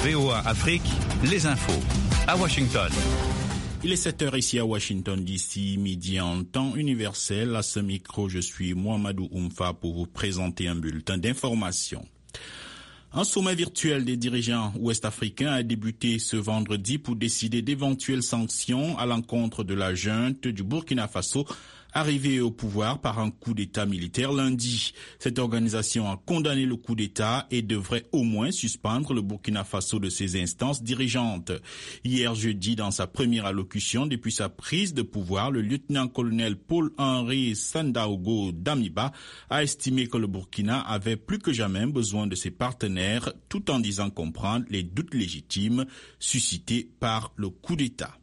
VOA Afrique, les infos. À Washington. Il est 7h ici à Washington DC, midi en temps universel. À ce micro, je suis Mohamedou Oumfa pour vous présenter un bulletin d'information. Un sommet virtuel des dirigeants ouest-africains a débuté ce vendredi pour décider d'éventuelles sanctions à l'encontre de la junte du Burkina Faso, arrivée au pouvoir par un coup d'État militaire lundi. Cette organisation a condamné le coup d'État et devrait au moins suspendre le Burkina Faso de ses instances dirigeantes. Hier jeudi, dans sa première allocution depuis sa prise de pouvoir, le lieutenant-colonel Paul-Henri Sandaogo Damiba a estimé que le Burkina avait plus que jamais besoin de ses partenaires, tout en disant comprendre les doutes légitimes suscités par le coup d'État.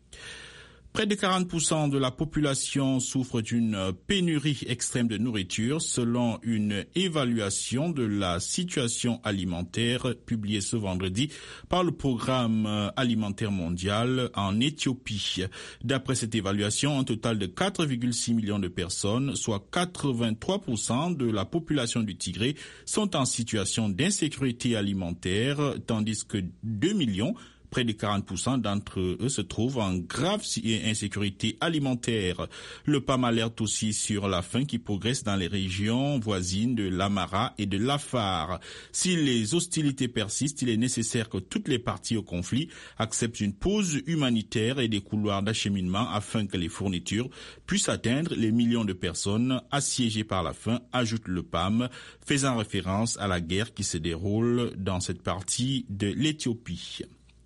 Près de 40% de la population souffre d'une pénurie extrême de nourriture selon une évaluation de la situation alimentaire publiée ce vendredi par le Programme alimentaire mondial en Éthiopie. D'après cette évaluation, un total de 4,6 millions de personnes, soit 83% de la population du Tigré, sont en situation d'insécurité alimentaire, tandis que 2 millions près de 40% d'entre eux se trouvent en grave insécurité alimentaire. Le PAM alerte aussi sur la faim qui progresse dans les régions voisines de l'Amara et de l'Afar. Si les hostilités persistent, il est nécessaire que toutes les parties au conflit acceptent une pause humanitaire et des couloirs d'acheminement afin que les fournitures puissent atteindre les millions de personnes assiégées par la faim, ajoute le PAM, faisant référence à la guerre qui se déroule dans cette partie de l'Éthiopie.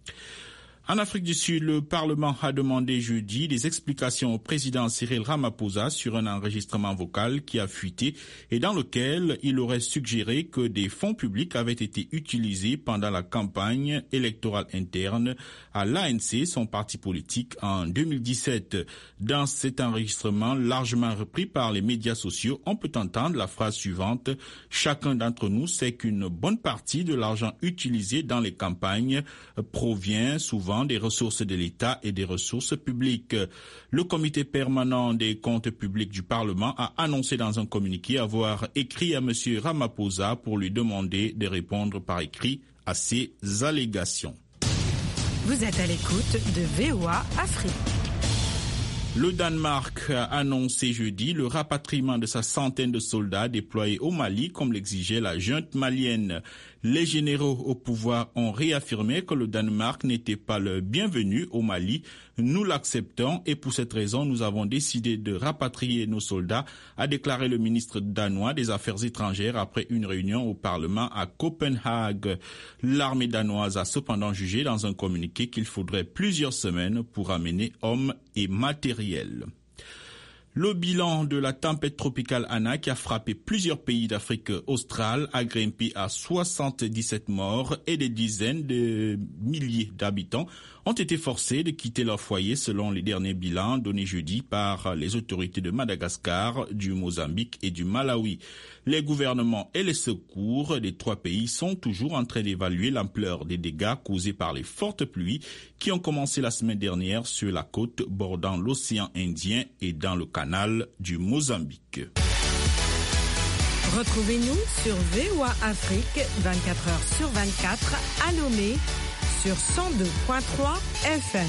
En Afrique du Sud, le Parlement a demandé jeudi des explications au président Cyril Ramaphosa sur un enregistrement vocal qui a fuité et dans lequel il aurait suggéré que des fonds publics avaient été utilisés pendant la campagne électorale interne à l'ANC, son parti politique, en 2017. Dans cet enregistrement largement repris par les médias sociaux, on peut entendre la phrase suivante: « Chacun d'entre nous sait qu'une bonne partie de l'argent utilisé dans les campagnes provient souvent des ressources de l'État et des ressources publiques. » Le comité permanent des comptes publics du Parlement a annoncé dans un communiqué avoir écrit à M. Ramaphosa pour lui demander de répondre par écrit à ces allégations. Vous êtes à l'écoute de VOA Afrique. Le Danemark a annoncé jeudi le rapatriement de sa centaine de soldats déployés au Mali comme l'exigeait la junte malienne. Les généraux au pouvoir ont réaffirmé que le Danemark n'était pas le bienvenu au Mali. Nous l'acceptons et pour cette raison, nous avons décidé de rapatrier nos soldats, a déclaré le ministre danois des Affaires étrangères après une réunion au Parlement à Copenhague. L'armée danoise a cependant jugé dans un communiqué qu'il faudrait plusieurs semaines pour amener hommes et matériel. Le bilan de la tempête tropicale Ana qui a frappé plusieurs pays d'Afrique australe a grimpé à 77 morts et des dizaines de milliers d'habitants ont été forcés de quitter leur foyer selon les derniers bilans donnés jeudi par les autorités de Madagascar, du Mozambique et du Malawi. Les gouvernements et les secours des trois pays sont toujours en train d'évaluer l'ampleur des dégâts causés par les fortes pluies qui ont commencé la semaine dernière sur la côte bordant l'océan Indien et dans le canal du Mozambique. Retrouvez-nous sur VOA Afrique 24h sur 24 à Lomé sur 102.3 FM.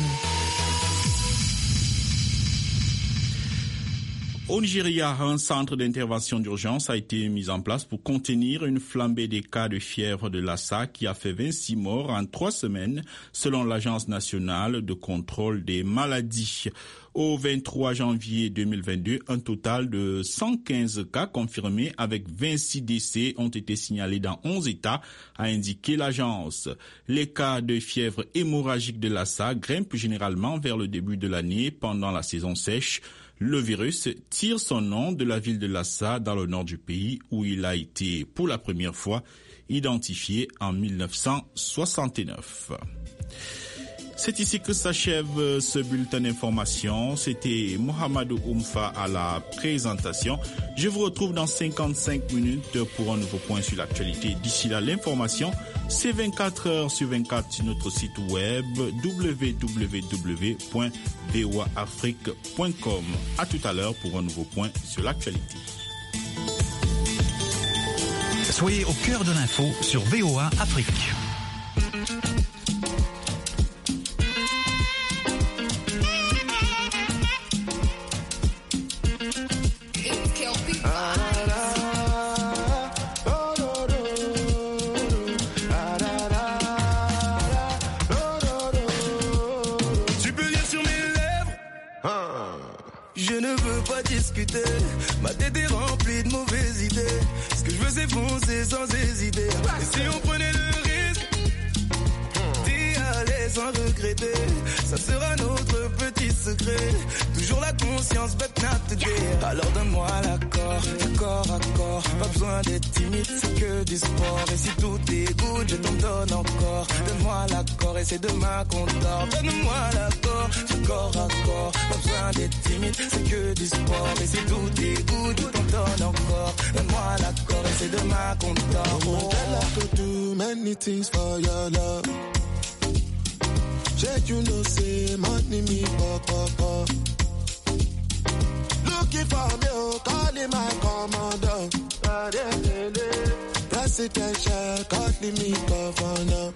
Au Nigeria, un centre d'intervention d'urgence a été mis en place pour contenir une flambée des cas de fièvre de Lassa qui a fait 26 morts en 3 semaines, selon l'Agence nationale de contrôle des maladies. Au 23 janvier 2022, un total de 115 cas confirmés avec 26 décès ont été signalés dans 11 États, a indiqué l'agence. Les cas de fièvre hémorragique de Lassa grimpent généralement vers le début de l'année pendant la saison sèche. Le virus tire son nom de la ville de Lassa dans le nord du pays où il a été pour la première fois identifié en 1969. C'est ici que s'achève ce bulletin d'information. C'était Mohamedou Oumfa à la présentation. Je vous retrouve dans 55 minutes pour un nouveau point sur l'actualité. D'ici là, l'information, c'est 24 heures sur 24 sur notre site web www.voaafrique.com. À tout à l'heure pour un nouveau point sur l'actualité. Soyez au cœur de l'info sur VOA Afrique. foncer sans hésiter. Et si on prenait le risque d'y aller sans regretter, ça sera notre petit secret. Toujours la conscience, but not today. Alors donne-moi l'accord, du corps à corps. Pas besoin d'être timide, c'est que du sport. Et si tout est good, je t'en donne encore. Donne-moi l'accord et c'est demain qu'on dort. Donne-moi l'accord, du corps à corps. Pas besoin d'être timide, c'est que du sport. Et si tout est good, je t'en donne encore. Donne-moi l'accord et c'est demain qu'on dort. Oh, girl, I could do many things for your love. Check, you know, say money me pop. Looking for me, oh, calling my commander. Presidential, calling me governor.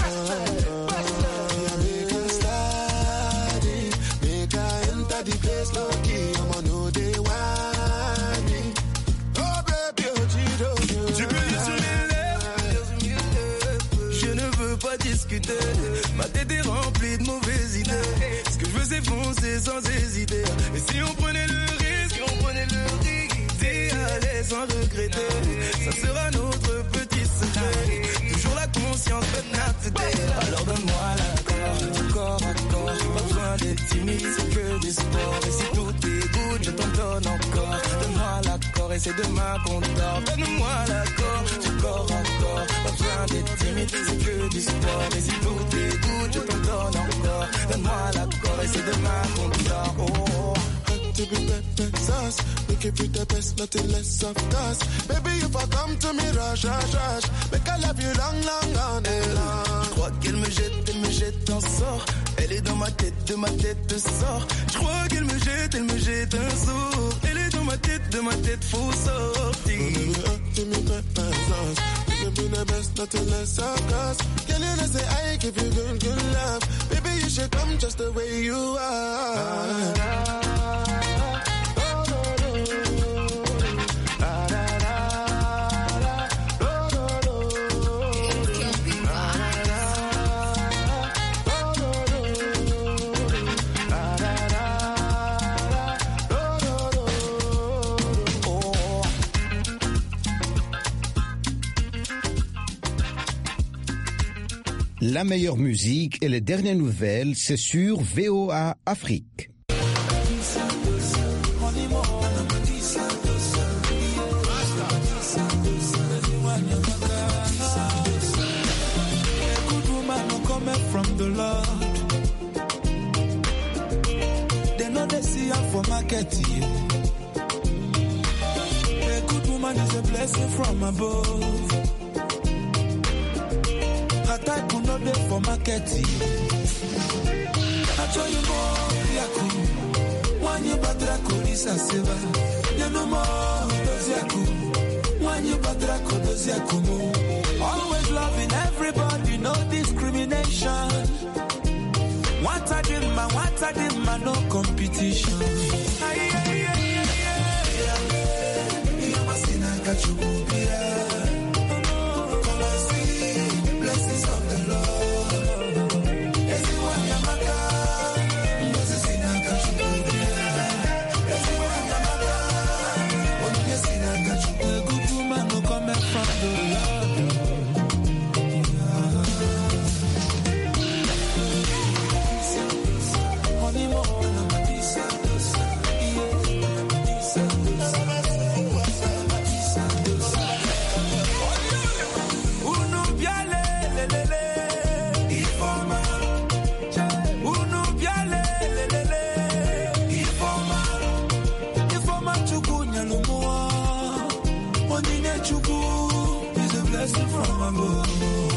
Make a study, make I enter the place lucky. I'm on no day one. Oh baby, oh Gido. Tu peux lire sur mes lèvres, je ne veux pas discuter. Ma tête est remplie de mauvaises idées. Ce que je veux c'est foncer sans hésiter. Et si on prenait le risque d'y aller sans regretter, ça sera notre petit secret. Toujours la conscience, but not today. Alors donne-moi l'accord, du corps à corps. Pas besoin d'être timide, c'est que du sport. Et si tout est good, je t'en donne encore. Donne-moi l'accord et c'est demain qu'on dort. Donne-moi l'accord, du corps à corps. Pas besoin d'être timide, c'est que du sport. Et si tout est good, je t'en donne encore. Donne-moi l'accord et c'est demain qu'on dort. Oh. To be Texas, we keep it the best, nothing less of us. Baby, if I come to me, rush. Make I love you long on and long. Je crois qu'elle me jette un sort. Elle est dans ma tête, de ma tête sort. Je crois qu'elle me jette un sort. Elle est dans ma tête, faut sortir. Baby, to me Texas, we keep it the best, nothing less of us. Can you not say I give you good love? Baby, you should come just the way you are. La meilleure musique et les dernières nouvelles, c'est sur VOA Afrique. From the Lord, they know they see her for marketing. A good woman is a blessing from above. Her type will not be for marketing. I tell you more, Yaku. When you batra kolisa seva, you know more those Yaku. When you batra kodos Yakumo. Always loving everybody, no discrimination. What I did, man, no competition. Come and see the blessings of the Lord. Everyone Yamaka, Moses in a good woman no come from the Lord. From above.